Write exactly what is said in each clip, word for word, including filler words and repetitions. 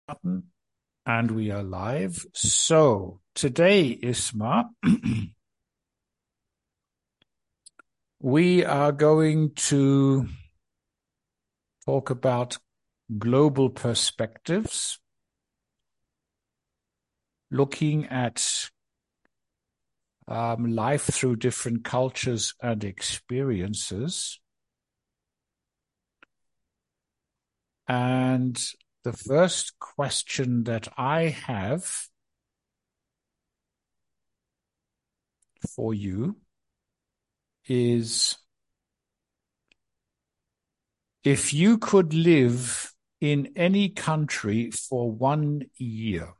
button and we are live. So today, Isma, we are going to talk about global perspectives, looking at um, life through different cultures and experiences. And the first question that I have for you is, if you could live in any country for one year,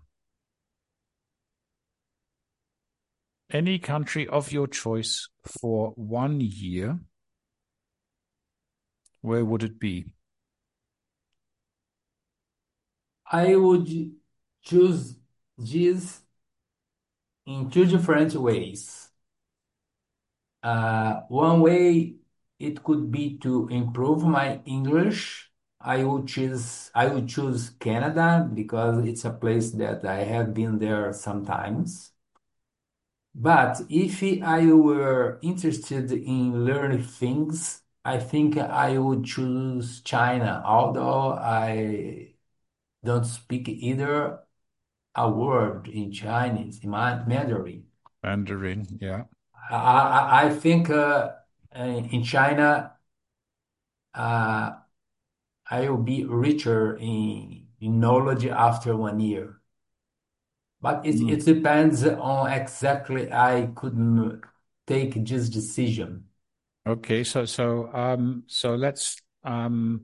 any country of your choice for one year, where would it be? I would choose this in two different ways. Uh, one way it could be to improve my English. I would choose I would choose Canada because it's a place that I have been there sometimes. But if I were interested in learning things, I think I would choose China, although I don't speak either a word in Chinese, in Ma- Mandarin. Mandarin, yeah. I, I, I think uh, uh, in China, uh, I will be richer in, in knowledge after one year. But it, Mm. it depends on exactly I couldn't take this decision. Okay, so so um so let's um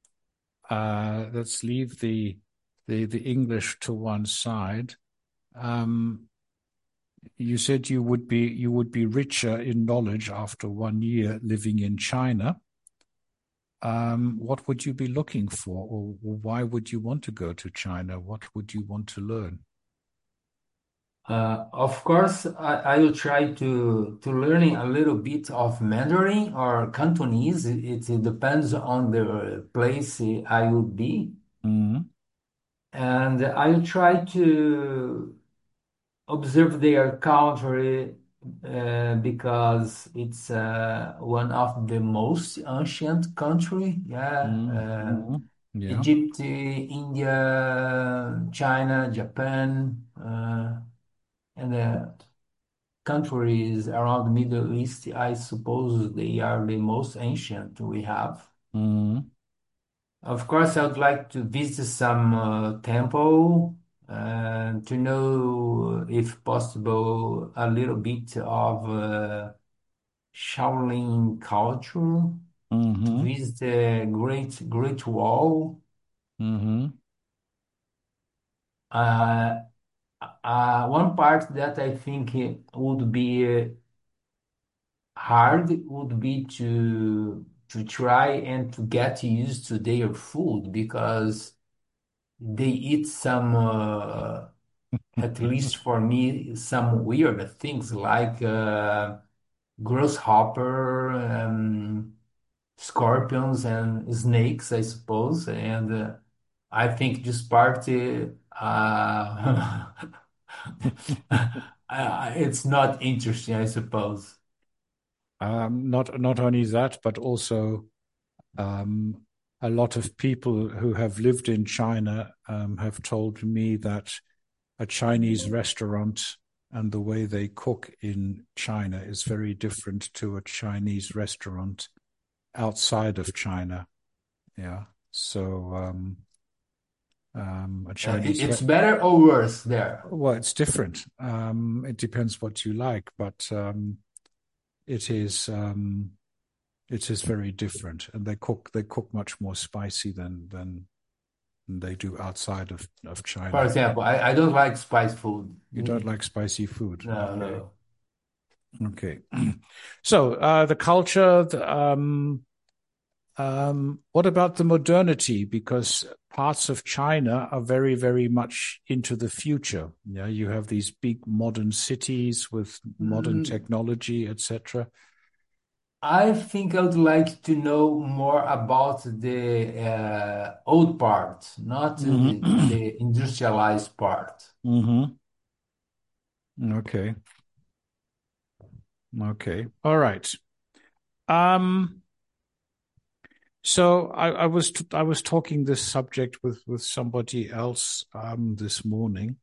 uh let's leave the the the English to one side. Um, you said you would be you would be richer in knowledge after one year living in China. Um, what would you be looking for, or, or why would you want to go to China? What would you want to learn? Uh, of course, I, I will try to to learning a little bit of Mandarin or Cantonese. It, it depends on the place I would be. Mm, And I try to observe their country uh, because it's uh, one of the most ancient country. Yeah, mm, uh, mm, yeah. Egypt, India, China, Japan, uh, and the countries around the Middle East. I suppose they are the most ancient we have. Mm, Of course, I would like to visit some uh, temple and to know, if possible, a little bit of uh, Shaolin culture, to mm-hmm, visit the Great Great Wall. mm-hmm, Uh, uh, One part that I think it would be uh, hard would be to to try and to get used to their food because they eat some. Uh, at least for me, some weird things like uh, grasshopper, um, scorpions, and snakes, I suppose. And uh, I think this party, uh, uh, it's not interesting, I suppose. Um, not not only that, but also um, a lot of people who have lived in China um, have told me that a Chinese restaurant and the way they cook in China is very different to a Chinese restaurant outside of China. Yeah. So um, um, a Uh, it- Chinese, re- it's better or worse there. well, it's different. Um, it depends what you like, but um, it is um, it is very different, and they cook they cook much more spicy than than they do outside of of For China. example, I, I don't like spice food. You don't Mm, like spicy food, no, okay? no. Okay. So uh, the culture, the, um, um, what about the modernity? Because parts of China are very, very much into the future. Yeah, you have these big modern cities with modern Mm, technology, et cetera. I think I would like to know more about the uh, old part, not the, Mm-hmm. the industrialized part. Mm-hmm. Okay. Okay. All right. Um, so I, I was I was talking this subject with with somebody else um this morning,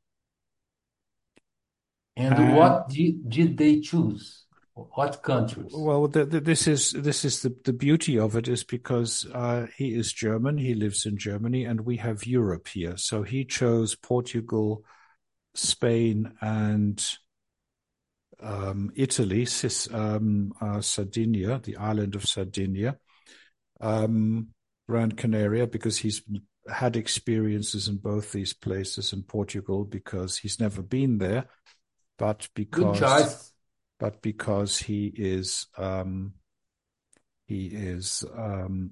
And and what did, did they choose? What countries? well, the, the, this is this is the the beauty of it is because uh, he is German, he lives in Germany, and we have Europe here. So he chose Portugal, Spain, and um, Italy, Cis, um, uh, Sardinia, the island of Sardinia, um, Gran Canaria, because he's had experiences in both these places, in Portugal because he's never been there, but Good because choice. but because he is um, he is um,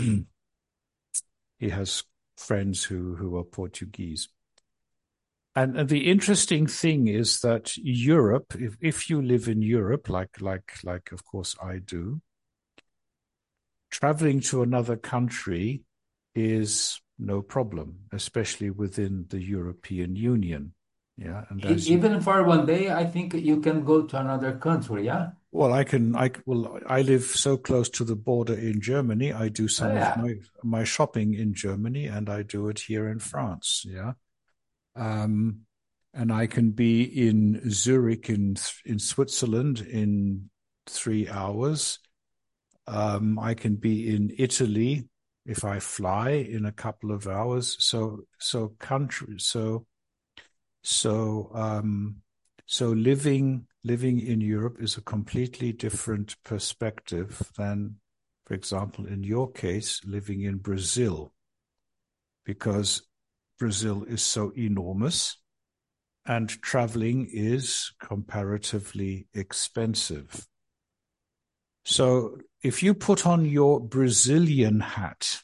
he has friends who who are Portuguese. And, and the interesting thing is that Europe, if, if you live in Europe, like like like of course I do, traveling to another country is no problem, especially within the European Union. Yeah, and E- as you, even for one day, I think you can go to another country. Yeah. well, I can, I well, I live so close to the border in Germany. I do Oh, some of yeah. my my shopping in Germany, and I do it here in France. Yeah, um, and I can be in Zurich in in Switzerland in three hours. Um, I can be in Italy if I fly in a couple of hours. So so country so so um, so living living in Europe is a completely different perspective than, for example, in your case, living in Brazil, because Brazil is so enormous and traveling is comparatively expensive. So if you put on your Brazilian hat,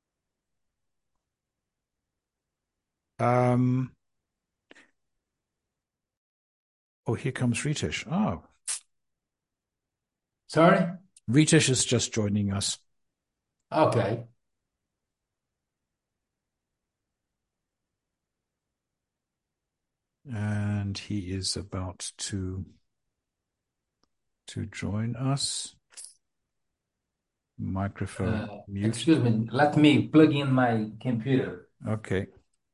um, oh, here comes Ritesh. Oh, Sorry? Ritesh is just joining us. Okay. And he is about to to join us. Microphone Uh, muted. excuse me. Let me plug in my computer. Okay.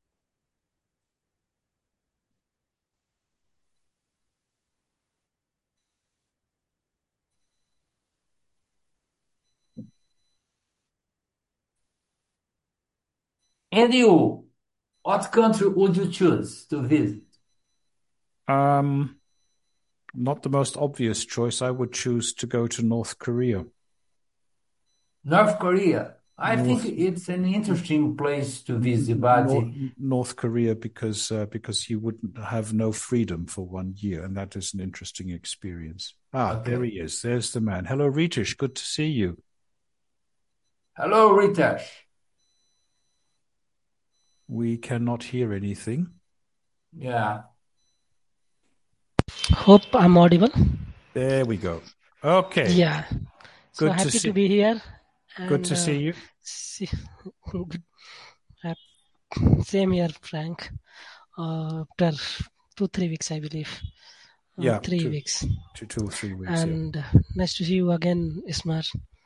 And you, what country would you choose to visit? Um, not the most obvious choice. I would choose to go to North Korea. North Korea. I think North it's an interesting place to visit, but North, North Korea because uh, because you wouldn't have no freedom for one year, and that is an interesting experience. Ah, there he okay. is. There's the man. Hello, Ritesh. Good to see you. Hello, Ritesh. We cannot hear anything. Yeah. Hope I'm audible. There we go. Okay. Yeah. So Good to happy to see. be here. Good And to uh, see you. see, same here, Frank. Uh, after two, three weeks, I believe. Uh, Yeah, three two, weeks. two, two or three weeks. Yeah. And uh, nice to see you again, Ismar.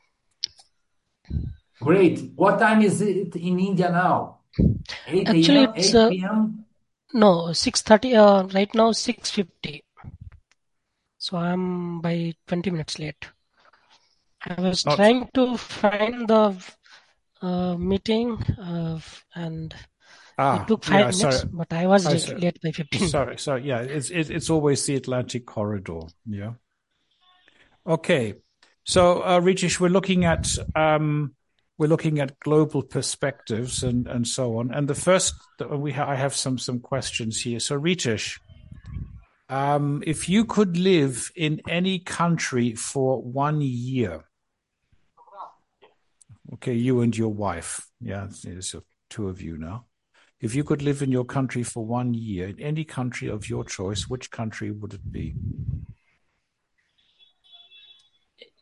Great. What time is it in India now? Actually, eight a m, it's uh, eight p m? no six thirty. Uh, right now, six fifty. So I'm by twenty minutes late. I was Not. trying to find the uh, meeting, uh, and it Ah, took yeah. five minutes, Sorry. but I was I late, sorry. late by fifteen. Sorry. Sorry. Yeah. It's it, it's always the Atlantic corridor. Yeah. Okay. So, uh, Ritesh, we're looking at um, we're looking at global perspectives and and so on. And the first we ha- I have some some questions here. So, Ritesh, um, if you could live in any country for one year, okay, you and your wife, yeah, there's two of you now. If you could live in your country for one year, in any country of your choice, which country would it be?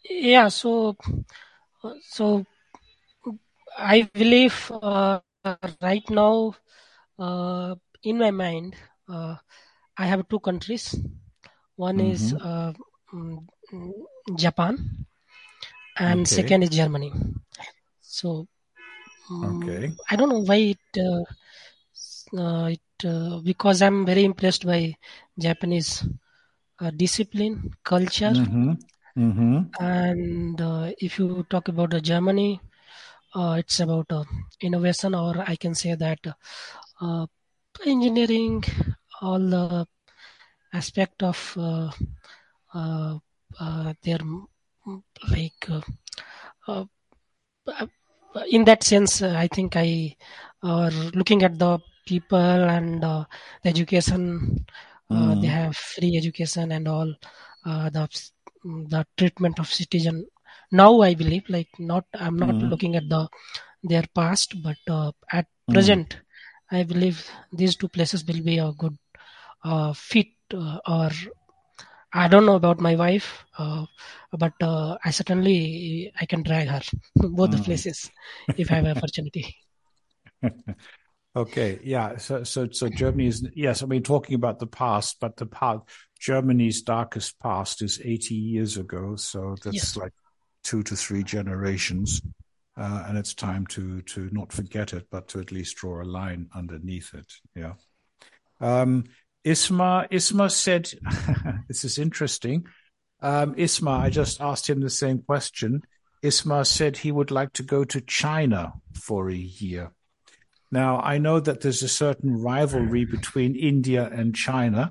Yeah, so so I believe uh, right now uh, in my mind uh, I have two countries. One is Mm-hmm. uh, mm, mm, Japan, and Okay. second is Germany. So mm, Okay. I don't know why it, uh, uh, it uh, because I'm very impressed by Japanese uh, discipline, culture, Mm-hmm. Mm-hmm. and uh, if you talk about uh, Germany, uh, it's about uh, innovation, or I can say that uh, engineering, all the aspect of uh, uh, uh, their mm, like uh, uh, in that sense, uh, I think I uh, looking at the people and uh, the education, uh, they Mm-hmm. have free education and all uh, the the treatment of citizen. Now I believe, like not I'm not looking at the their past, but uh, at Mm-hmm. present, I believe these two places will be a good uh, fit uh, or I don't know about my wife, uh, but uh, I certainly I can drag her both the Mm-hmm. places if I have opportunity. Okay, yeah. So, so, so Germany is, yes. I mean, talking about the past, but the past, Germany's darkest past is eighty years ago. So that's Yes. like two to three generations, uh, and it's time to to not forget it, but to at least draw a line underneath it. Yeah. Um, Isma, Isma said, this is interesting. Um, Isma, I just asked him the same question. Isma said he would like to go to China for a year. Now, I know that there's a certain rivalry between India and China.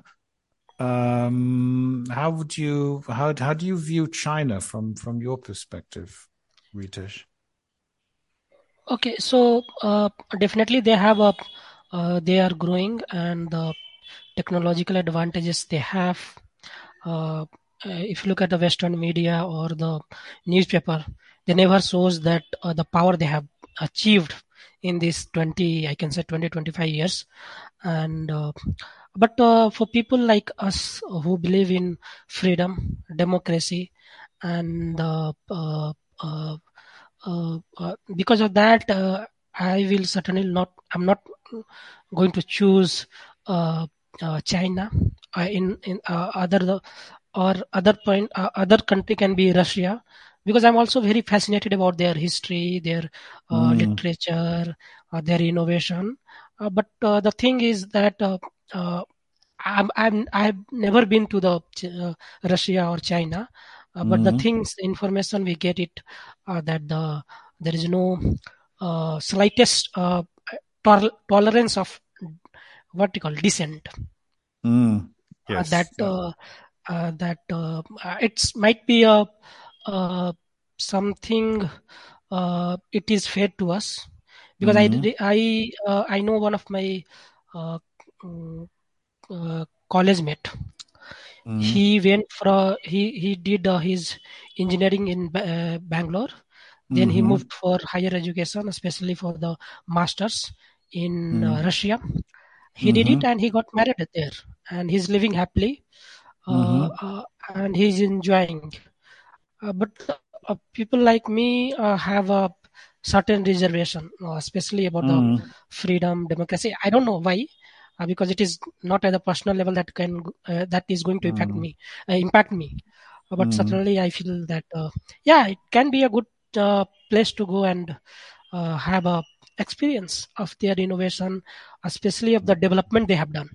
Um, how would you how how do you view China from from your perspective, Ritesh? Okay, so uh, definitely they have a uh, they are growing and the technological advantages they have. Uh, uh, if you look at the Western media or the newspaper, they never shows that uh, the power they have achieved in these twenty, I can say twenty, twenty-five years. And uh, but uh, for people like us who believe in freedom, democracy, and uh, uh, uh, uh, uh, because of that, uh, I will certainly not. I'm not going to choose uh, uh, China. Uh, in in uh, other or other point, uh, other country can be Russia, because I'm also very fascinated about their history, their uh, Mm, literature, uh, their innovation. Uh, but uh, the thing is that uh, uh, I'm, I'm I've never been to the uh, Russia or China, uh, but the mm, things, the information we get it uh, that the there is no uh, slightest uh, tol- tolerance of what you call dissent. mm. Uh, that Yes. Yeah. uh, uh, that uh, uh, it's might be a uh, something uh, it is fair to us because I Mm, did- I uh, I know one of my uh, mm, uh, college mate. mm, He went for he he did uh, his engineering in Ba- uh, Bangalore. Then he mm, moved for higher education, especially for the masters in uh, mm, Russia. He did it mm, and he got married there, and he's living happily, uh, mm, uh, and he's enjoying. Uh, but uh, people like me uh, have a certain reservation, uh, especially about the mm, freedom, democracy. I don't know why, uh, because it is not at a personal level that can uh, that is going to impact mm, me, uh, impact me. Uh, but mm, certainly, I feel that uh, yeah, it can be a good uh, place to go and uh, have a experience of their innovation, especially of the development they have done.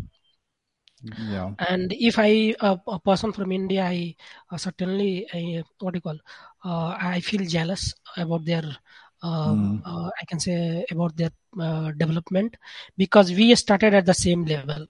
yeah. And if I uh, a person from India, I uh, certainly I, what do you call? Uh, I feel jealous about their. Um, Mm, uh, I can say about their uh, development because we started at the same level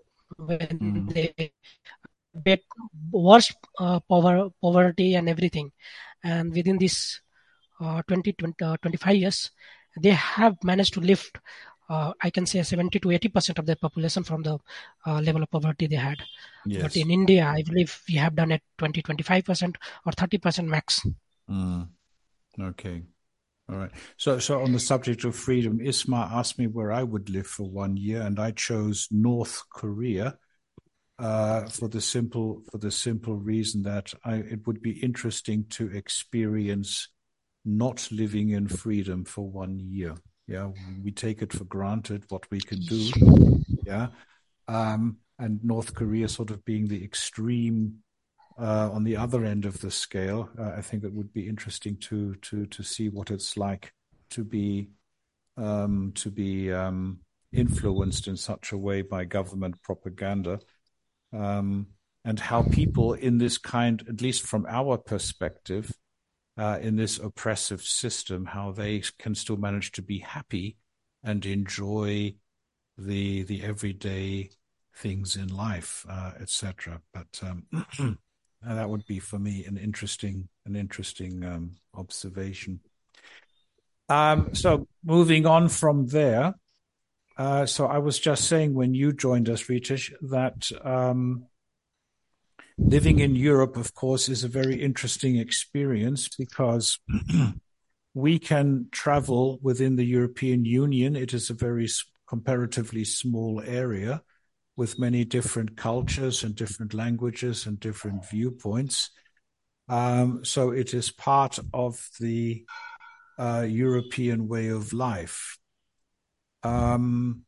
when mm, they get worse uh, power, poverty and everything, and within this uh, twenty, twenty, uh, twenty-five years, they have managed to lift, uh, I can say, seventy to eighty percent of their population from the uh, level of poverty they had. But yes. in India, I believe we have done it twenty, twenty-five percent or thirty percent max. Mm, okay. All right. So, so on the subject of freedom, Isma asked me where I would live for one year, and I chose North Korea. uh, for the simple for the simple reason that I, it would be interesting to experience not living in freedom for one year. Yeah, we take it for granted what we can do. Yeah, um, and North Korea sort of being the extreme uh, on the other end of the scale. Uh, I think it would be interesting to to to see what it's like to be um, to be um, influenced in such a way by government propaganda, um, and how people in this kind, at least from our perspective, uh, in this oppressive system, how they can still manage to be happy and enjoy the the everyday things in life, uh, et cetera. But um, that would be for me an interesting an interesting um, observation. Um, so moving on from there, uh, so I was just saying when you joined us, Ritesh, that um, living in Europe, of course, is a very interesting experience because we can travel within the European Union. It is a very comparatively small area with many different cultures and different languages and different viewpoints. Um, so it is part of the uh, European way of life. Um,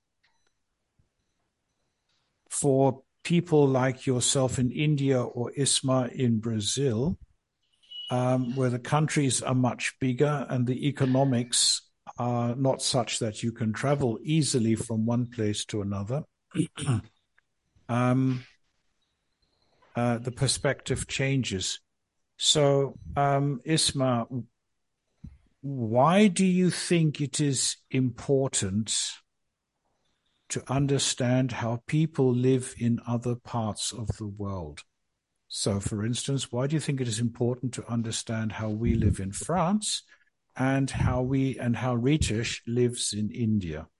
for people like yourself in India or Isma in Brazil, um, where the countries are much bigger and the economics are not such that you can travel easily from one place to another, um, uh, the perspective changes. So, um, Isma, why do you think it is important to understand how people live in other parts of the world? So, for instance, why do you think it is important to understand how we live in France and how we and how Ritesh lives in India?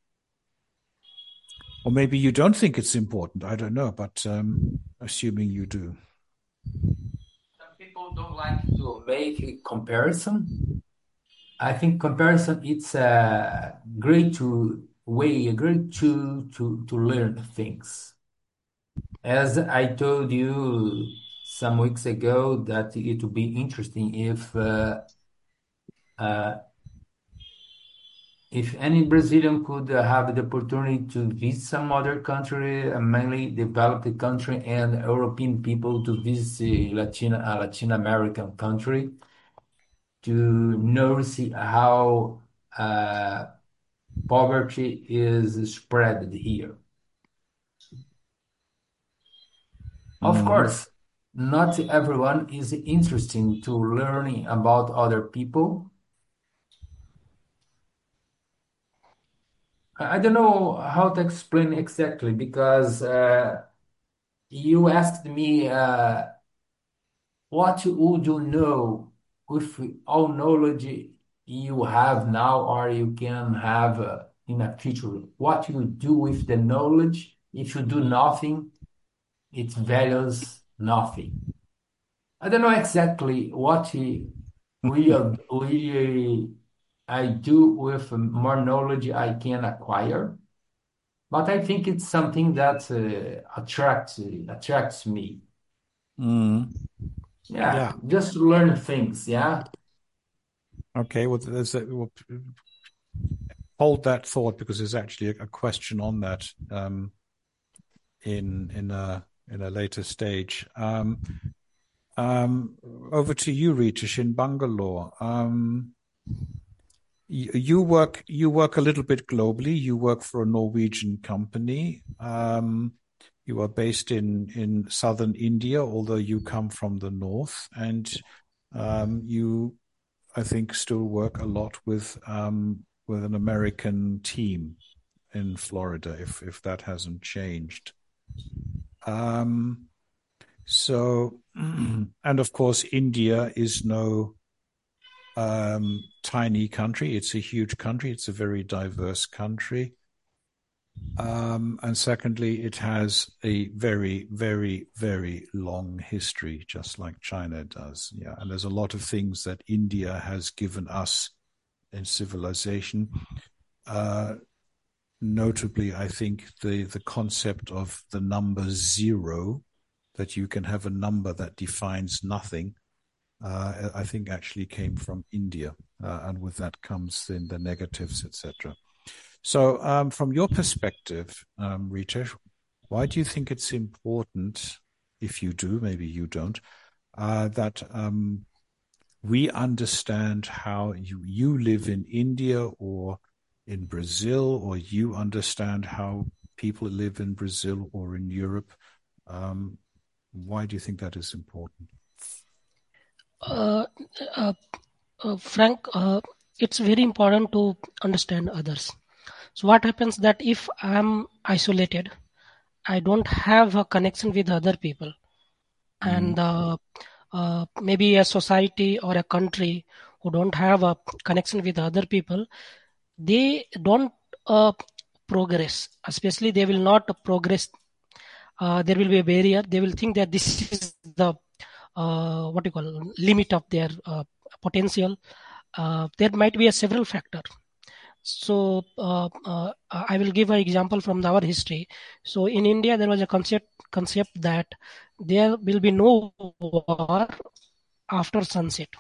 Or maybe you don't think it's important. I don't know, but um, assuming you do. Some people don't like to make a comparison. I think comparison it's a great to way, a great tool to to learn things. As I told you some weeks ago, that it would be interesting if uh, uh, if any Brazilian could uh, have the opportunity to visit some other country, uh, mainly developed country, and European people to visit Latin uh, Latin American country to notice how uh, poverty is spread here. Of Mm. course, not everyone is interested to learning about other people. I I don't know how to explain exactly because uh, you asked me uh, what would you know with all knowledge you have now or you can have uh, in the future. What you do with the knowledge if you do nothing, it values nothing. I don't know exactly what he- we are, we I do with more knowledge I can acquire, but I think it's something that uh, attracts attracts me. Mm. Yeah, Yeah. just learn things. Yeah. Okay. Well, there's a, we'll hold that thought because there's actually a, a question on that um, in in a in a later stage. Um, um, over to you, Ritesh, in Bangalore. Um, you, you work you work a little bit globally. You work for a Norwegian company. Um, you are based in in southern India, although you come from the north, and um, you, I think, still work a lot with um, with an American team in Florida, if if that hasn't changed. Um, so, and of course, India is no um, tiny country. It's a huge country. It's a very diverse country. Um, and secondly, it has a very, very, very long history, just like China does. Yeah, and there's a lot of things that India has given us in civilization. Uh, notably, I think the, the concept of the number zero, that you can have a number that defines nothing, uh, I think actually came from India. Uh, and with that comes then the negatives, et cetera. So um, from your perspective, um, Ritesh, why do you think it's important, if you do, maybe you don't, uh, that um, we understand how you, you live in India or in Brazil, or you understand how people live in Brazil or in Europe? Um, why do you think that is important? Uh, uh, uh, Frank, uh, it's very important to understand others. So what happens that if I'm isolated, I don't have a connection with other people, and uh, uh, maybe a society or a country who don't have a connection with other people, they don't uh, progress. Especially, they will not progress. Uh, there will be a barrier. They will think that this is the uh, what you call limit of their uh, potential. Uh, there might be a several factor. So uh, uh, I will give an example from our history. So in India, there was a concept concept that there will be no war after sunset.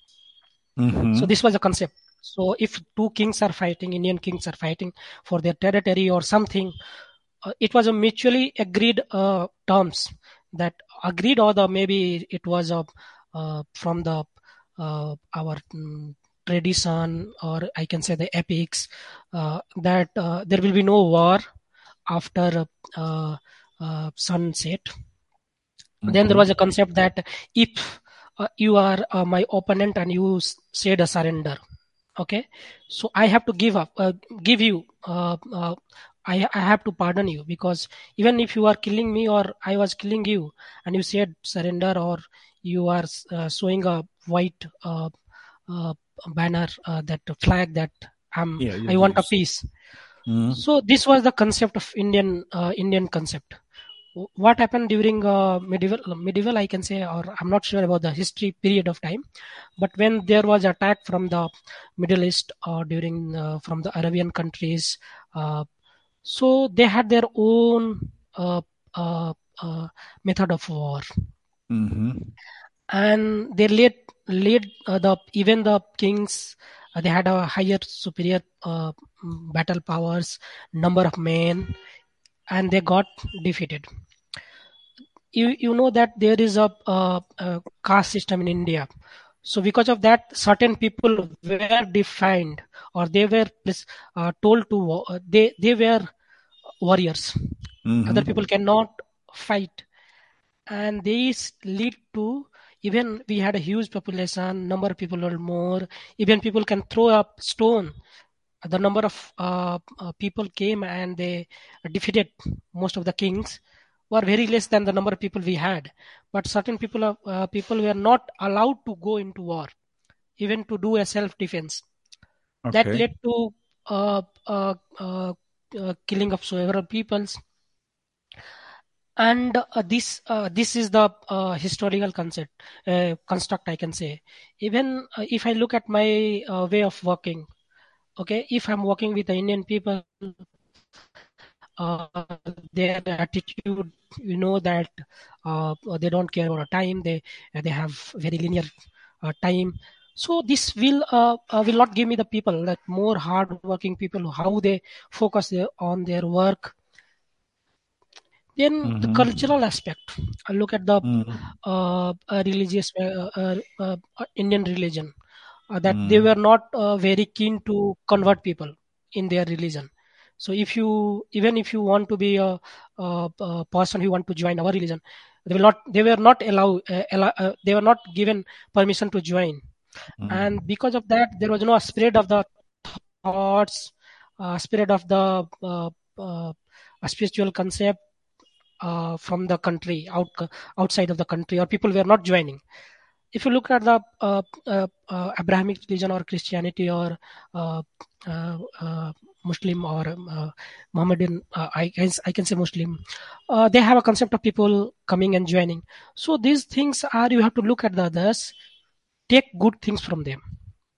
Mm-hmm. So this was a concept. So if two kings are fighting, Indian kings are fighting for their territory or something, uh, it was a mutually agreed uh, terms that agreed, or the maybe it was a uh, from the uh, our mm, tradition, or I can say the epics, uh, that uh, there will be no war after uh, uh, sunset. Then there was a concept that if uh, you are uh, my opponent and you s- said a surrender, okay, so I have to give up, uh, give you, uh, uh, I, I have to pardon you, because even if you are killing me or I was killing you and you said surrender, or you are uh, showing a white uh, uh, banner, uh, that flag that um, Yeah, yeah, I want a yes. peace. Mm-hmm. So this was the concept of Indian uh, Indian concept. What happened during uh, medieval medieval I can say, or I'm not sure about the history period of time, but when there was attack from the Middle East or during uh, from the Arabian countries, uh, so they had their own uh, uh, uh, method of war, Mm-hmm. and they led led uh, the even the kings, uh, they had a higher superior uh, mm, battle powers, number of men, and they got defeated. You you know that there is a, uh a caste system in India. So because of that, certain people were defined, or they were pres- uh, told to wa- uh, they they were warriors. Other Mm-hmm. people cannot fight, and this lead to, even we had a huge population, number of people were more, even people can throw up stone. The number of uh, uh, people came and they defeated most of the kings were very less than the number of people we had. But certain people of uh, people were not allowed to go into war, even to do a self defense. That Okay. led to uh, uh, uh, uh, killing of several peoples. And uh, this uh, this is the uh, historical concept uh, construct, I can say. Even uh, if I look at my uh, way of working, okay, if I'm working with the Indian people, uh, their attitude, you know that uh, they don't care about time, they they have very linear uh, time. So this will uh, uh, will not give me the people, that more hard working people, how they focus their, on their work. Then the Mm-hmm. cultural aspect, I look at the Mm-hmm. uh, uh, religious uh, uh, uh, Indian religion, uh, that they Mm-hmm. were not uh, very keen to convert people in their religion. So if you, even if you want to be a, a, a person who want to join our religion, they will not they were not allow, uh, allow uh, they were not given permission to join. And because of that, there was no spread of the thoughts, uh, spread of the uh, uh, spiritual concept uh, from the country, out outside of the country, or people were not joining. If you look at the uh, uh, uh, Abrahamic religion or Christianity or uh, uh, uh, Muslim or um, uh, Mohammedan, uh, I, can, I can say Muslim, uh, they have a concept of people coming and joining. So these things are, you have to look at the others, take good things from them.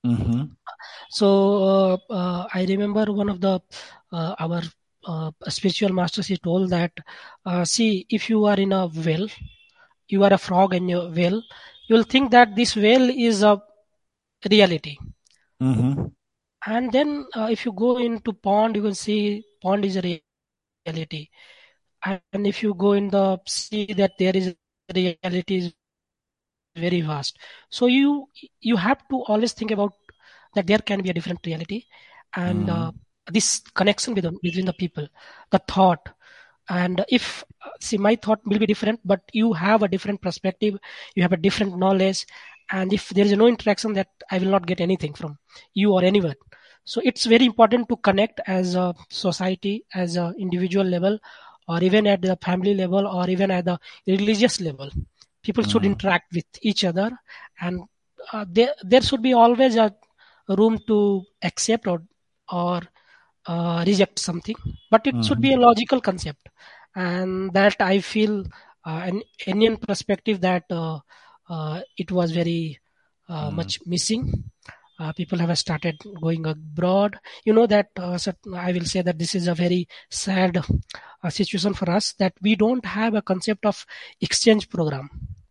Mm-hmm. So uh, uh, I remember one of the uh, our uh, spiritual masters. He told that, uh, see, if you are in a well, you are a frog in your well, you will think that this well is a reality. Mm-hmm. And then uh, if you go into pond, you will see pond is a reality. And if you go in the sea, that there is reality is very vast. So you you have to always think about that there can be a different reality, and uh, Mm-hmm. this connection with the, between the people, the thought. And if uh, see, my thought will be different, but you have a different perspective, you have a different knowledge, and if there is no interaction, that I will not get anything from you or anyone. So it's very important to connect as a society, as a individual level, or even at the family level, or even at the religious level. People should Mm-hmm. interact with each other, and uh, there there should be always a room to accept or or uh, reject something, but it should be a Mm-hmm. logical concept. And that I feel, uh, an Indian perspective, that uh, uh, it was very uh, much missing. Uh, people have started going abroad, you know that uh, cert- I will say that this is a very sad uh, situation for us, that we don't have a concept of exchange program.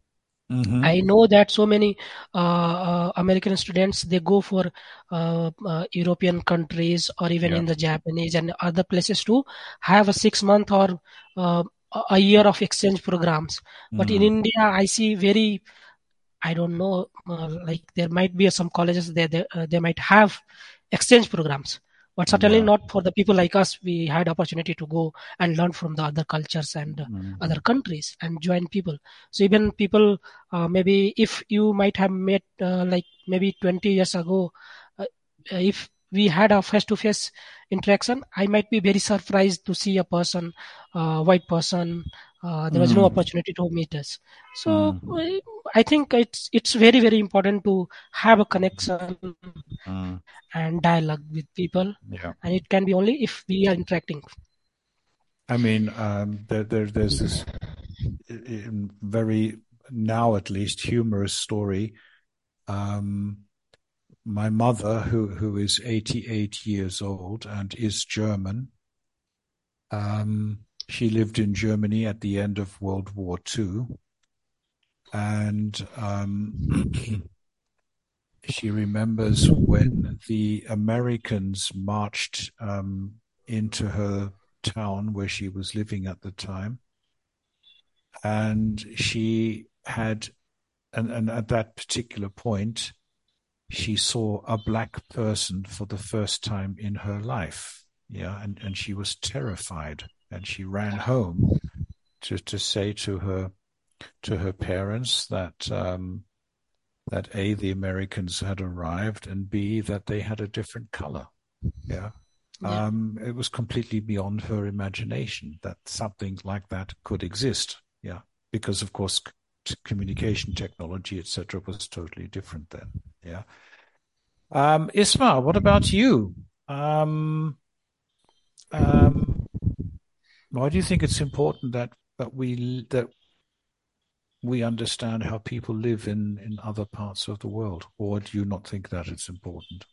I Mm-hmm. know that so many uh, uh, American students, they go for uh, uh, European countries, or even Yeah. in the Japanese and other places to have a six month or uh, a a year of exchange programs. But in Mm. India, I see very, I don't know, uh, like there might be some colleges there, they, uh, they might have exchange programs, but certainly Yeah. not for the people like us. We had opportunity to go and learn from the other cultures and uh, other Mm. countries and join people. So even people, uh, maybe if you might have met uh, like maybe twenty years ago, uh, if we had a face-to-face interaction, I might be very surprised to see a person, uh, white person. Uh, there was no Mm. opportunity to meet us. So Mm. uh, I think it's it's very very important to have a connection Mm. and dialogue with people, Yeah. and it can be only if we are interacting. I mean, um, there, there, there's this i- i- very, now at least, humorous story. Um, my mother, who who is eighty-eight years old and is German, um, she lived in Germany at the end of World War Two, and um, she remembers when the Americans marched um, into her town where she was living at the time, and she had, and, and at that particular point, she saw a black person for the first time in her life. Yeah, and, and she was terrified, and she ran home to, to say to her to her parents that um, that A, the Americans had arrived, and B, that they had a different color. Yeah. Yeah, Um, it was completely beyond her imagination that something like that could exist. Yeah. Because, of course, c- communication technology, et cetera, was totally different then. Yeah. Um, Isma, what about you? Um, um, why do you think it's important that that we that we understand how people live in in other parts of the world, or do you not think that it's important?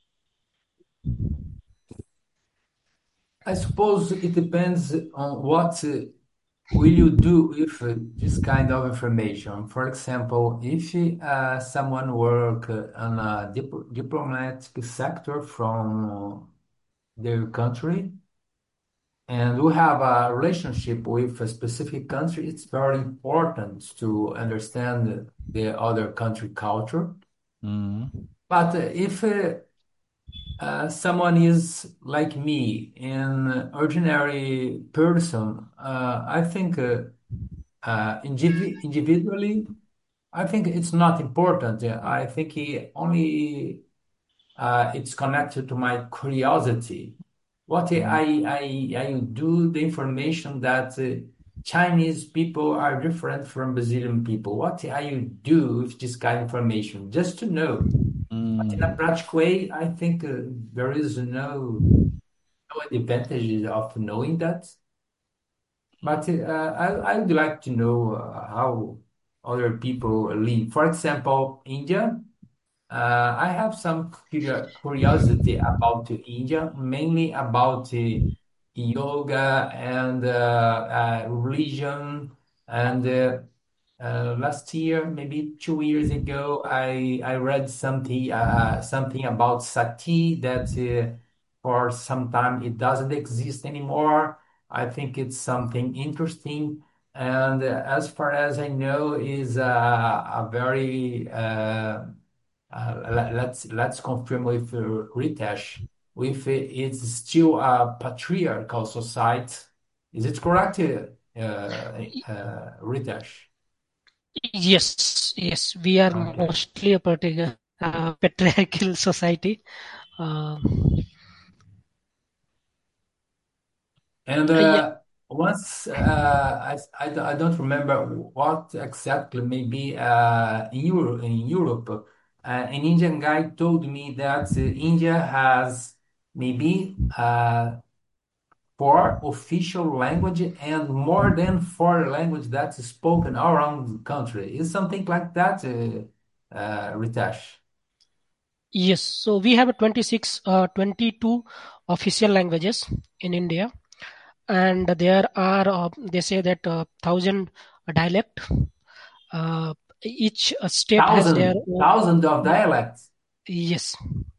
I suppose it depends on what uh, will you do with uh, this kind of information. For example, if uh, someone work uh, on a dip diplomatic sector from their country, and we have a relationship with a specific country, it's very important to understand the other country culture. Mm. But uh, if uh, uh, someone is like me, an ordinary person, uh, I think uh, uh, indivi individually, I think it's not important. Yeah, I think it only uh, it's connected to my curiosity. What Mm. I I I do the information that uh, Chinese people are different from Brazilian people. What I do with this kind of information, just to know. But in a Mm. practical way, I think uh, there is no no advantage of knowing that. But uh, I I would like to know uh, how other people live. For example, India. Uh, I have some curio- curiosity about India, mainly about uh, yoga and uh, uh, religion. And uh, uh, last year, maybe two years ago, I I read something uh, something about sati that uh, for some time it doesn't exist anymore. I think it's something interesting. And uh, as far as I know, is uh, a very uh, uh, let- let's let's confirm with uh, Ritesh if it- it's still a patriarchal society. Is it correct, uh, uh, Ritesh? Yes, yes, we are Okay. mostly a particular uh, patriarchal society. Uh, And yeah, uh, once uh, I, I, don't- I don't remember what exactly, maybe uh, in Europe, in Europe, uh, an Indian guy told me that uh, India has maybe uh, four official language and more than four language that's spoken around the country. Is something like that, uh, uh, Ritesh? yes. So we have a twenty-six, uh, twenty-two official languages in India, and there are uh, they say that uh, thousand dialect. Uh, each uh, state has their Thousand, own. thousand of dialects. Yes.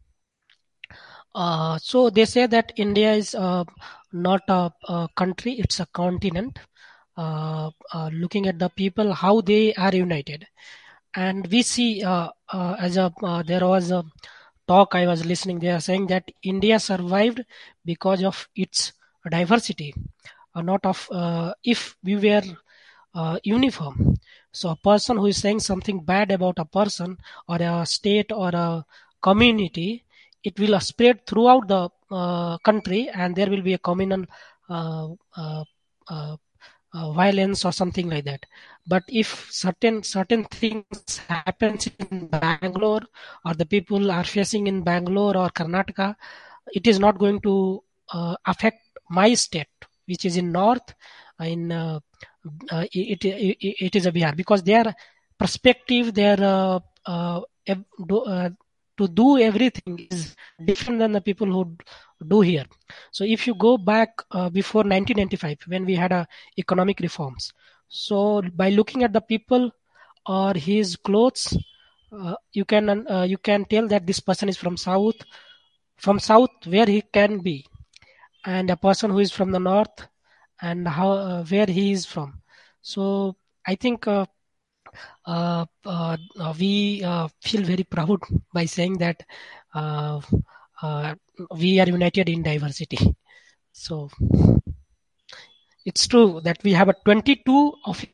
Uh, so they say that India is uh, not a, a country; it's a continent. Uh, uh, looking at the people, how they are united, and we see uh, uh, as a uh, there was a talk I was listening. They are saying that India survived because of its diversity, uh, not of uh, if we were uh, uniform. So a person who is saying something bad about a person or a state or a community, it will spread throughout the uh, country, and there will be a communal uh, uh, uh, uh, violence or something like that. But if certain certain things happens in Bangalore, or the people are facing in Bangalore or Karnataka, it is not going to uh, affect my state, which is in north. In uh, uh, it, it it is a Bihar, because their perspective, their uh, uh, ev- do, uh, to do everything is different than the people who do here. So if you go back uh, before nineteen ninety-five, when we had a economic reforms, so by looking at the people or his clothes, uh, you can uh, you can tell that this person is from south, from south where he can be, and a person who is from the north, and how uh, where he is from. So I think uh, uh, uh, uh, we uh, feel very proud by saying that uh, uh, we are united in diversity. So it's true that we have a twenty-two of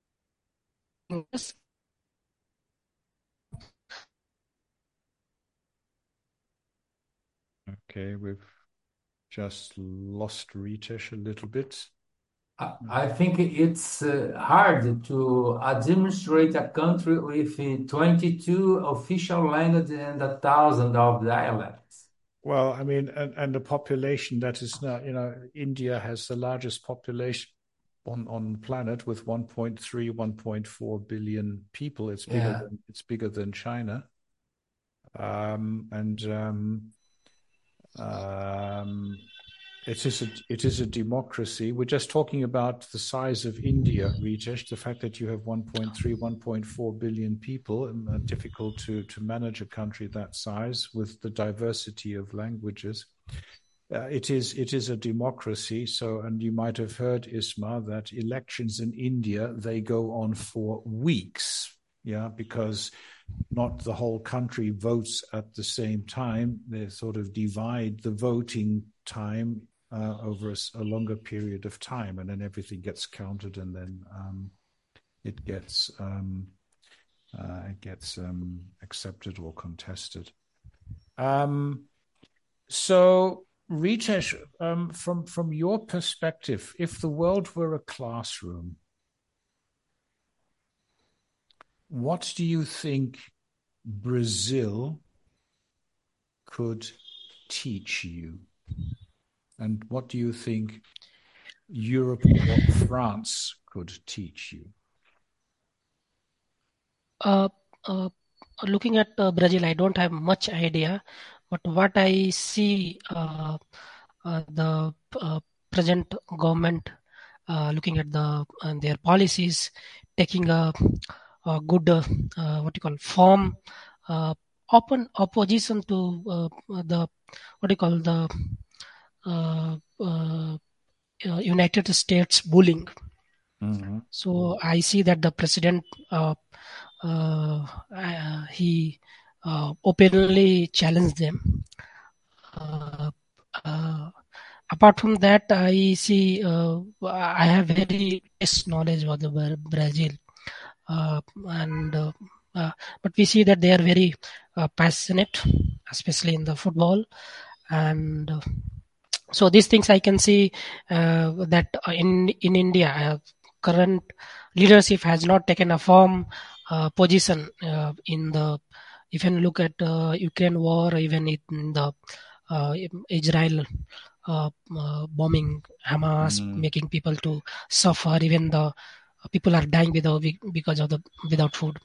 Okay, we've just lost Ritesh a little bit. I I think it's uh, hard to administrate a country with uh, twenty-two official languages and a thousand of dialects. Well, I mean, and, and the population that is now, you know, India has the largest population on on the planet with one point three, one point four billion people. It's bigger Yeah. than it's bigger than China. Um, and um, um, it is a it is a democracy. We're just talking about the size of India, Ritesh. The fact that you have one point three, one point four billion people, and uh, difficult to to manage a country that size with the diversity of languages. Uh, it is it is a democracy. So, and you might have heard, Isma, that elections in India, they go on for weeks. Yeah, because not the whole country votes at the same time. They sort of divide the voting time uh, over a, a longer period of time, and then everything gets counted, and then um, it gets um, uh, it gets um, accepted or contested. Um, so, Ritesh, um, from from your perspective, if the world were a classroom, what do you think Brazil could teach you? And what do you think Europe or France could teach you? uh, uh, looking at uh, Brazil, I don't have much idea, but what I see, uh, uh, the uh, present government uh, looking at the uh, their policies, taking a, a good uh, uh, what you call form, uh, open opposition to uh, the what you call the uh, uh, uh, United States bullying. Mm-hmm. So I see that the president uh, uh, uh, he uh, openly challenged them. Uh, uh, Apart from that, I see uh, I have very less knowledge about the Bra- Brazil, uh, and uh, uh, but we see that they are very uh, passionate, especially in the football, and uh, so these things I can see uh, that uh, in in India, uh, current leadership has not taken a firm uh, position uh, in the. If you look at uh, Ukraine war, even in the uh, Israel uh, uh, bombing, Hamas Mm-hmm. making people to suffer, even the uh, people are dying without because of the without food.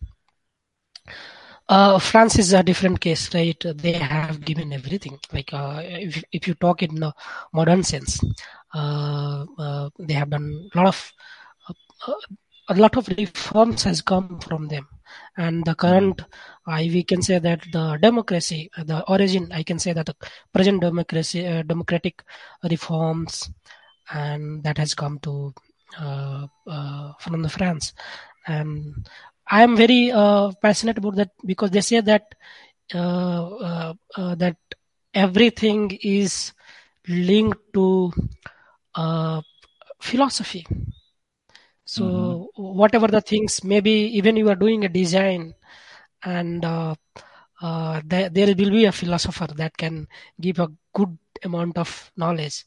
Uh, France is a different case, right? They have given everything. Like uh, if if you talk in a modern sense, uh, uh, they have done a lot of uh, a lot of reforms has come from them, and the current, I we can say that the democracy, the origin, I can say that the present democracy, uh, democratic reforms, and that has come to uh, uh, from the France, and I am very uh, passionate about that because they say that uh, uh, uh, that everything is linked to uh, philosophy. Mm-hmm. So whatever the things, maybe even you are doing a design, and uh, uh, there, there will be a philosopher that can give a good amount of knowledge,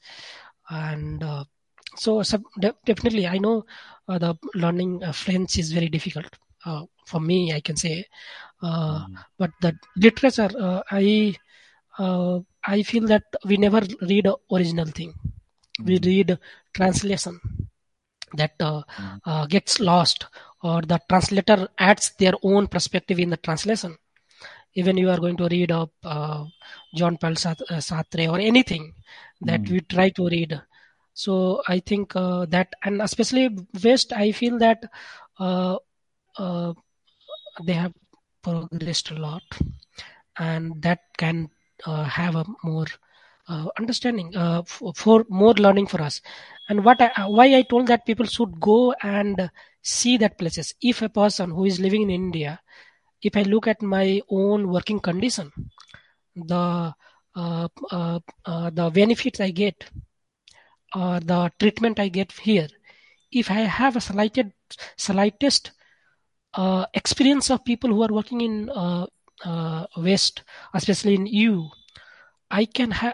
and uh, so, so de- definitely I know uh, the learning uh, French is very difficult uh, for me, I can say, uh, Mm-hmm. but the literature, uh, I uh, I feel that we never read a original thing. We Mm-hmm. read translation that uh, Mm-hmm. uh, gets lost, or the translator adds their own perspective in the translation. Even you are going to read up uh, John Paul Sart- uh, Sartre or anything that Mm-hmm. we try to read. So I think uh, that, and especially West, I feel that uh, uh, they have progressed a lot, and that can uh, have a more uh, understanding uh, for, for more learning for us. And what I, why I told that people should go and see that places. If a person who is living in India, if I look at my own working condition, the uh, uh, uh, the benefits I get, or the treatment I get here, if I have a slighted, slightest uh, experience of people who are working in uh, uh, West, especially in E U, I can have,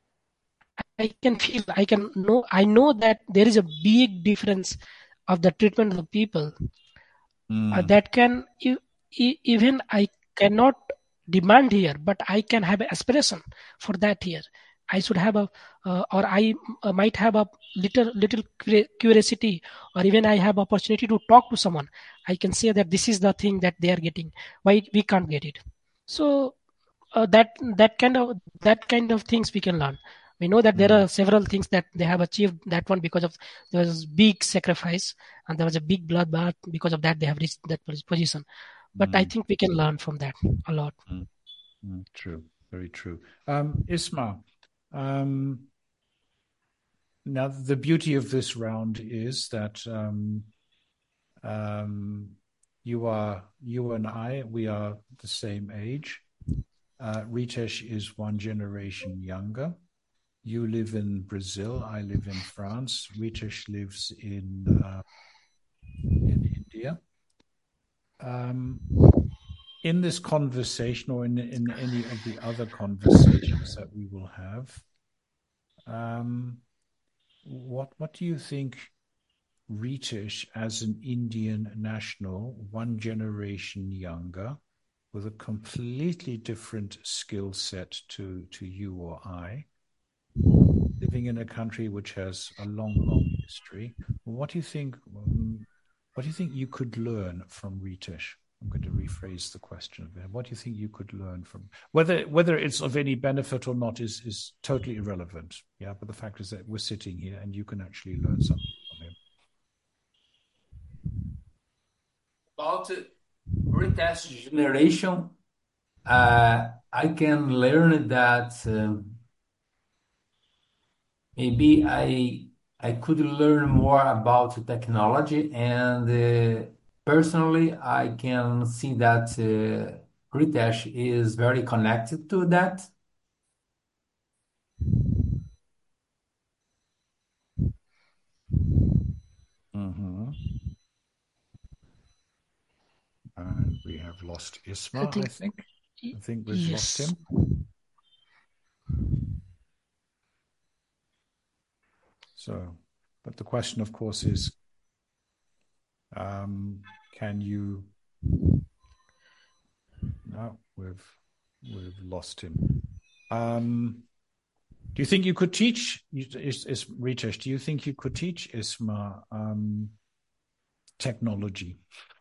I can feel, I can know, I know that there is a big difference of the treatment of the people uh, Mm-hmm. that can e- e- even I cannot demand here, but I can have an aspiration for that here. I should have a, uh, or I uh, might have a little little curi- curiosity, or even I have opportunity to talk to someone. I can say that this is the thing that they are getting. Why we can't get it? So uh, that that kind of that kind of things we can learn. We know that there Mm-hmm. are several things that they have achieved that one because of there was big sacrifice, and there was a big bloodbath. Because of that, they have reached that pos- position. But I think we can learn from that a lot. Mm-hmm. True. Very true. Um, Isma, um, now the beauty of this round is that um, um, you are you and I, we are the same age. Uh, Ritesh is one generation younger. You live in Brazil. I live in France. Ritesh lives in uh, in India. Um, in this conversation, or in in any of the other conversations that we will have, um, what what do you think Ritesh, as an Indian national, one generation younger, with a completely different skill set to to you or I, living in a country which has a long, long history. What do you think? Um, what do you think you could learn from Ritesh? I'm going to rephrase the question. What do you think you could learn from whether whether it's of any benefit or not is is totally irrelevant. Yeah, but the fact is that we're sitting here and you can actually learn something from him. About retest generation, uh, I can learn that um, maybe I I could learn more about technology, and uh, personally, I can see that uh, retest is very connected to that. Mm-hmm. And we have lost Isma, I think. I think, I think we've yes. lost him. So, but the question, of course, is, um, can you... No, we've, we've lost him. Um, do you think you could teach, is, is, Ritesh, do you think you could teach Isma um, technology?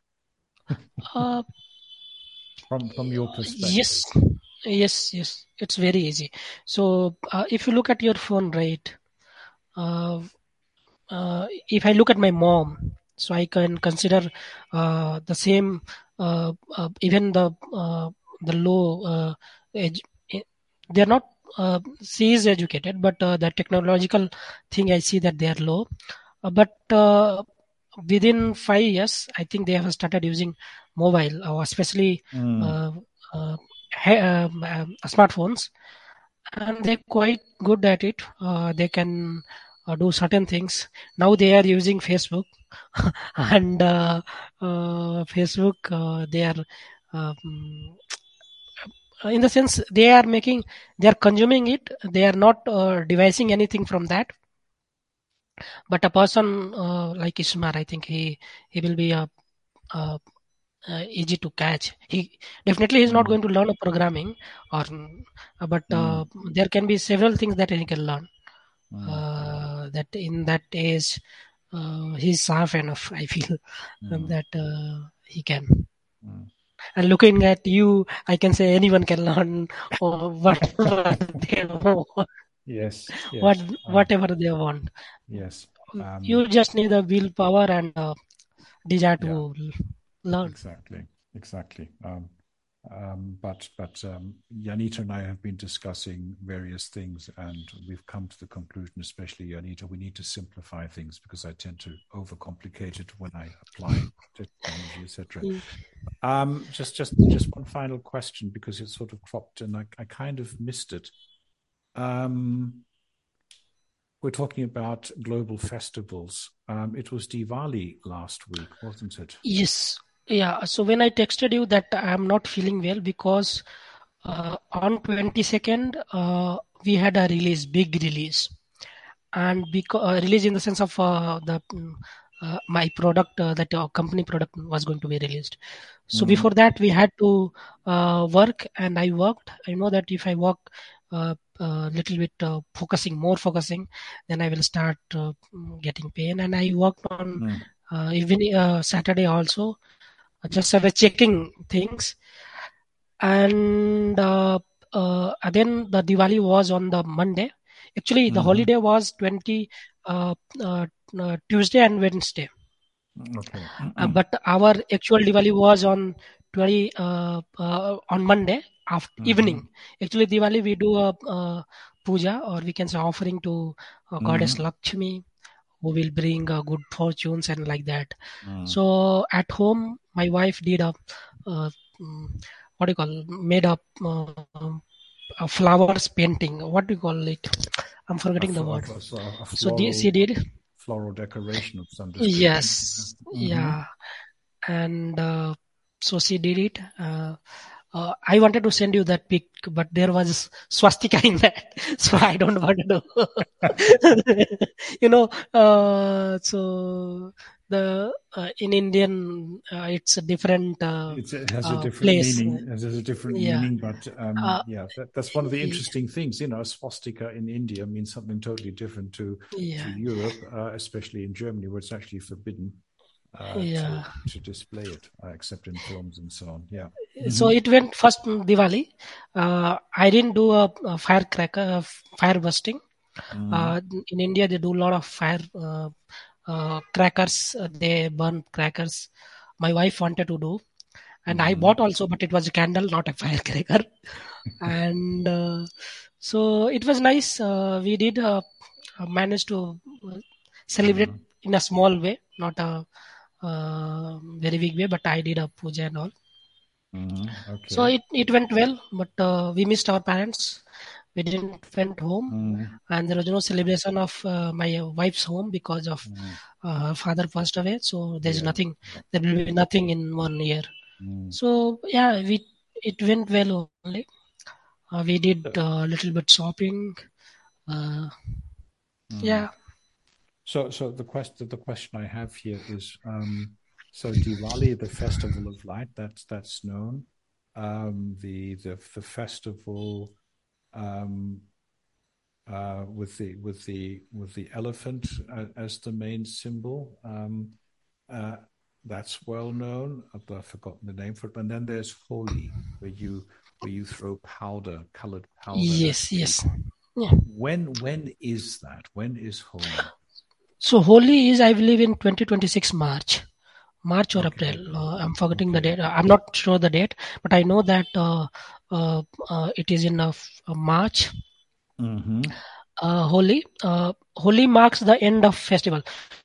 Uh, from from your perspective. Yes, yes, yes. It's very easy. So uh, if you look at your phone, right? Uh, uh, if I look at my mom, so I can consider uh, the same, uh, uh, even the uh, the low uh, age. They are not. Uh, she is educated, but uh, the technological thing I see that they are low. Uh, but uh, within five years, I think they have started using mobile, or especially Mm. uh, uh, he- um, um, smartphones, and they're quite good at it. Uh, they can uh, do certain things. Now they are using Facebook, and uh, uh, Facebook uh, they are. Um, in the sense they are making, they are consuming it, they are not uh, devising anything from that. But a person uh, like Ismar, I think he he will be a, a, a easy to catch. He definitely is not Mm. going to learn a programming, or but uh, Mm. there can be several things that he can learn. Mm. Uh, that in that age, uh, he's sharp enough. I feel Mm. that uh, he can. Mm. And looking at you, I can say anyone can learn uh, whatever they want. Yes, yes. What Um, whatever they want. yes. Um, You just need the willpower and uh, desire yeah, to learn. exactly, exactly. Um, um, but but um, Janita and I have been discussing various things, and we've come to the conclusion, especially Janita, we need to simplify things because I tend to overcomplicate it when I apply technology, et cetera. Mm. Um, just just just one final question because it sort of cropped and I, I kind of missed it. Um, we're talking about global festivals. Um, it was Diwali last week, wasn't it? Yes. Yeah. So when I texted you that I'm not feeling well because uh, on twenty-second uh, we had a release, big release, and because uh, release in the sense of uh, the mm, uh, my product uh, that uh, company product was going to be released. So Mm. before that we had to uh, work, and I worked. I know that if I work a uh, uh, little bit uh, focusing, more focusing, then I will start uh, getting pain. And I worked on Mm. uh, even uh, Saturday also, uh, just I was checking things. And uh, uh, then the Diwali was on the Monday. Actually, the Mhm. holiday was twenty uh, uh, uh, Tuesday and Wednesday. Okay. Uh, but our actual Diwali was on twenty uh, uh, on Monday after Mhm. evening. Actually, Diwali we do a, uh puja, or we can say offering to uh, goddess Mhm. Lakshmi, who will bring uh, good fortunes and like that. Mm. So at home, my wife did a uh, mm, what do you call, made up uh, a flowers painting. What do you call it? I'm A, forgetting the fl- word. a, a, a So the, floral she did. floral decoration of some description. Yes, Mhm. yeah, and uh, so she did it. Uh, uh, I wanted to send you that pic, but there was swastika in that, so I don't want to do. you know, uh, so the uh, in Indian, uh, it's a different uh, It's, it has a uh, different place. meaning. It has a different Yeah, meaning, but um, uh, yeah, that, that's one of the interesting things. You know, a swastika in India means something totally different to yeah. to Europe, uh, especially in Germany, where it's actually forbidden. uh, Yeah. to to display it, uh, except in films and so on. Yeah. So it went first Diwali. Uh, I didn't do a, a firecracker, uh, fire busting. Uh, in India, they do a lot of fire uh, uh, crackers. Uh, they burn crackers. My wife wanted to do, and I bought also, but it was a candle, not a firecracker. and uh, so it was nice. Uh, we did uh, uh, manage to uh, celebrate in a small way, not a uh, very big way, but I did a puja and all. Mm-hmm. Okay. So it, it went well, but uh, we missed our parents. We didn't went home, Mm. and there was no celebration of uh, my wife's home because of uh, her father passed away. So there's Yeah. nothing. There will be nothing in one year. Mm. So yeah, we it went well only. Uh, we did a uh, little bit shopping. Uh, Yeah. So, so the question the question I have here is, um, so Diwali, the festival of light, that's that's known. Um, the the the festival, um, uh, with the with the with the elephant uh, as the main symbol, um, uh, that's well known. I've forgotten the name for it. And then there's Holi, where you where you throw powder, colored powder. Yes, yes. Yeah. When when is that? When is Holi? So Holi is, I believe, in twenty twenty-six March, March or Okay. April. Uh, I'm forgetting Okay. the date. I'm not sure the date, but I know that uh, uh, uh, it is in uh, f- uh, March. Mm-hmm. Uh, Holi. Uh, Holi marks the end of festival.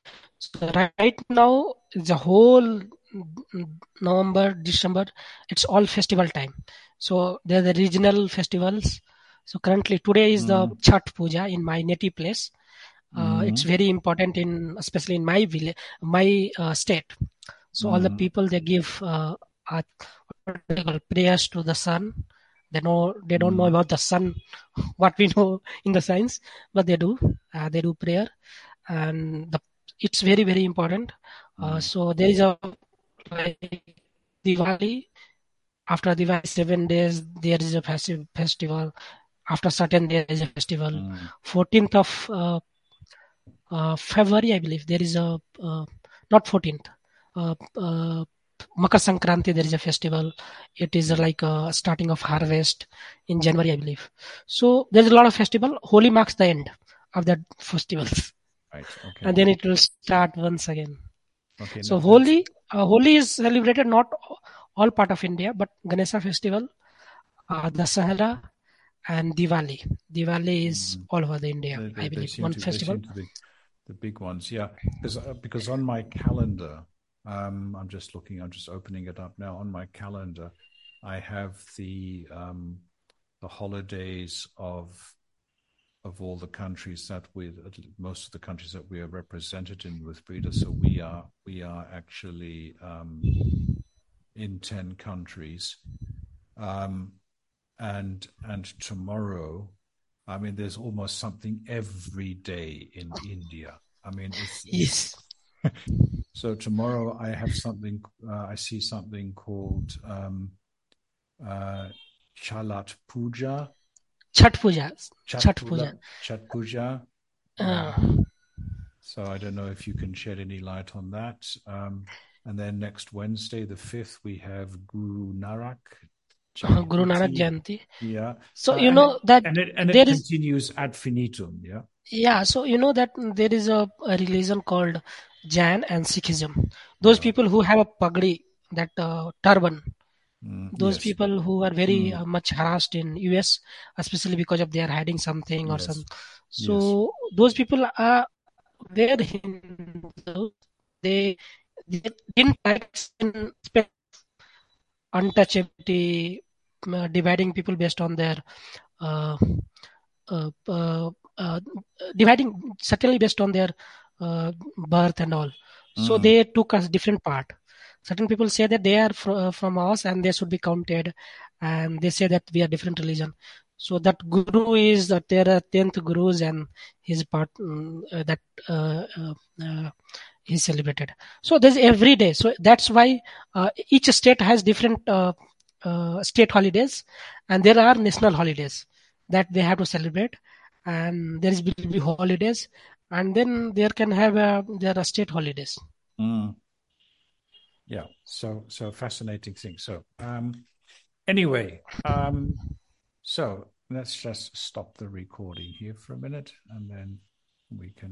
So right now, the whole November, December, it's all festival time. So there are the regional festivals. So currently, today is the Chhat Puja in my native place. Uh, it's very important in, especially in my village, my uh, state. So all the people, they give uh, uh, what they call prayers to the sun. They know they don't know about the sun, what we know in the science, but they do. Uh, they do prayer, and the, it's very very important. Uh, so there is a like Diwali. After Diwali, seven days there is a festi- festival. After certain there is a festival. fourteenth of uh, uh, February, I believe, there is a uh, not fourteenth. Uh, uh, Makar Sankranti, there is a festival. It is like a starting of harvest in January, I believe. So there's a lot of festival. Holi marks the end of that festivals, Right. Okay. and then it will start once again. Okay. So that- Holi, uh, Holi is celebrated not all part of India, but Ganesha festival, uh, Dasahara, and Diwali. Diwali is all over the India, They, they, I they believe. seem One to they festival. seem to be the big ones, yeah. Because uh, because on my calendar, um, I'm just looking. I'm just opening it up now. On my calendar, I have the um, the holidays of of all the countries that we, most of the countries that we are represented in with Breda. So we are we are actually um, in ten countries, um, and and tomorrow. I mean, there's almost something every day in India. I mean, it's, Yes. so tomorrow I have something. Uh, I see something called um, uh, Chalat Puja. Chhat Puja. Chat, Chhat Puja. Puja. Chat Puja. Uh, Um, so I don't know if you can shed any light on that. Um, and then next Wednesday, the fifth, we have Guru Nanak. uh, Guru Nanak Jayanti. Yeah. So Uh, you and know it, that and it and there it is continues ad finitum. Yeah. yeah. So you know that there is a, a religion called Jain and Sikhism. Those Yeah. people who have a pagdi, that uh, turban. Mm, Those yes. people who are very Mm. uh, much harassed in U S, especially because of they are hiding something or Yes. some. Yes. So those people are very Hindu. They, they didn't practice in respect untouchability, uh, dividing people based on their uh, uh, uh, uh, dividing certainly based on their uh, birth and all. So Mm. they took a different part. Certain people say that they are fr- from us and they should be counted, and they say that we are different religion. So that guru is that there are tenth gurus and his part mm, uh, that uh, uh, uh, is celebrated. So there's every day. So that's why uh, each state has different uh, uh, state holidays, and there are national holidays that they have to celebrate, and there is will be holidays, and then there can have a, there are state holidays. Mm. yeah. So so fascinating thing. So um, anyway, um, so let's just stop the recording here for a minute, and then we can.